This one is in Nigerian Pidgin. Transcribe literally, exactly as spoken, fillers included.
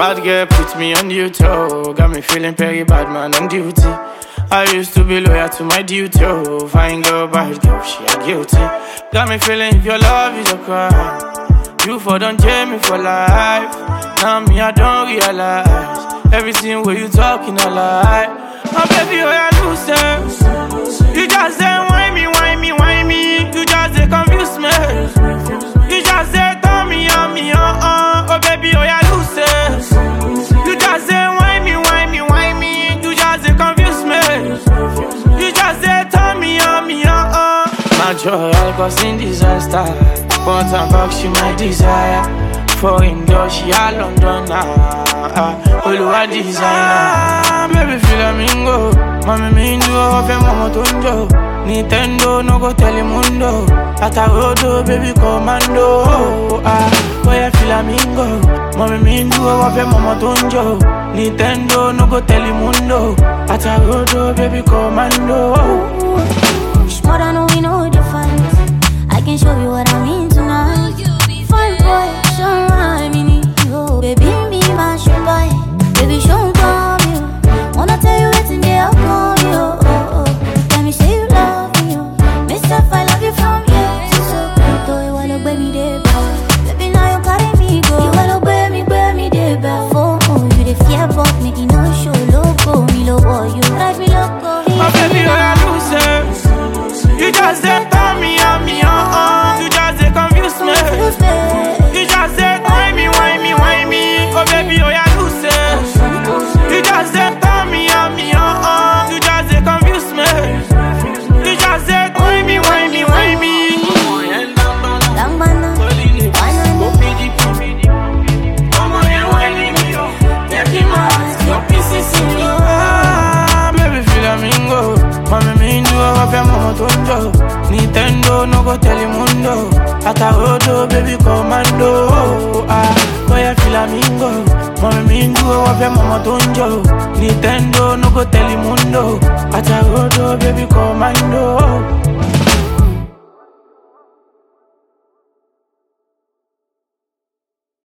Bad girl put me on duty, oh. Got me feeling very bad man on duty. I used to be loyal to my duty, oh. Fine girl, bad girl, she a guilty. Got me feeling if your love is a crime, you for don't tell me for life. Now me I don't realize everything where you talking a lie. My baby, oh yeah, lose it. You just say why me, why me, why me. You just say confuse me. You just say tell me, oh me, oh oh. Oh baby, oh yeah, lose it. You just say why me, why me, why me. You just say confuse me. You just say tell me, oh me, oh oh. My joy, I'll cause in disaster. One time back, she my desire. Foreign girl, she a London now. Oluwa designer. Baby, flamingo. Mami, me do a fe momo tunjo. Nintendo, no go tell him mundo. Atarodo, baby, commando. Ah, boy, flamingo. Mami, me do a fe momo tunjo. Nintendo, no go tell him mundo. Atarodo, baby, commando. More than we know difference. I can show you what I mean tonight. Fine boy, show I mean you. Baby, be my sugar. Baby, show me you. Wanna tell you what's in there, I'll call you. Oh, oh. Let me say you love me. Mister, I love you from here to so. Do you wanna baby there, baby, now you carry me go. You wanna baby, baby there, for oh, you the fear about me, you know show loco. Me loco, you drive me loco. My baby, I lose it. You just say tell me, oh me, oh oh. You just say confuse me. You just say why me, why me, why me. Oh baby, oh yeah, lose it. You just say tell me, oh me, oh oh. You just say confuse me. You just say why me, why me, why me. Lambana, baby, flamingo. Mami, me do a fe momo tunjo. Nintendo, no go tell him mundo. Atarodo, baby, commando. Ah, boy, flamingo. Mami, me do a fe momo tunjo. Nintendo, no go tell